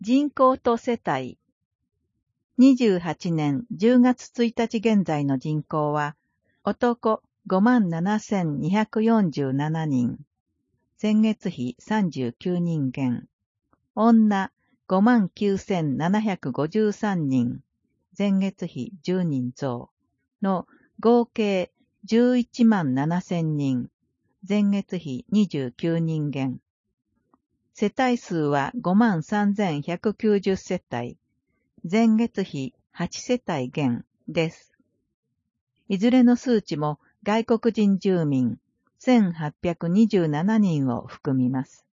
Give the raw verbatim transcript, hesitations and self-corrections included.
人口と世帯。にじゅうはちねんじゅうがつついたち現在の人口は、男 ごまんななせんにひゃくよんじゅうななにん、前月比さんじゅうきゅうにん減、女 ごまんきゅうせんななひゃくごじゅうさんにん、前月比じゅうにん増の合計じゅういちまんななせんにん、前月比にじゅうきゅうにん減。世帯数は ごまんさんぜんひゃくきゅうじゅう 世帯、前月比はち世帯減です。いずれの数値も外国人住民せんはっぴゃくにじゅうななにんを含みます。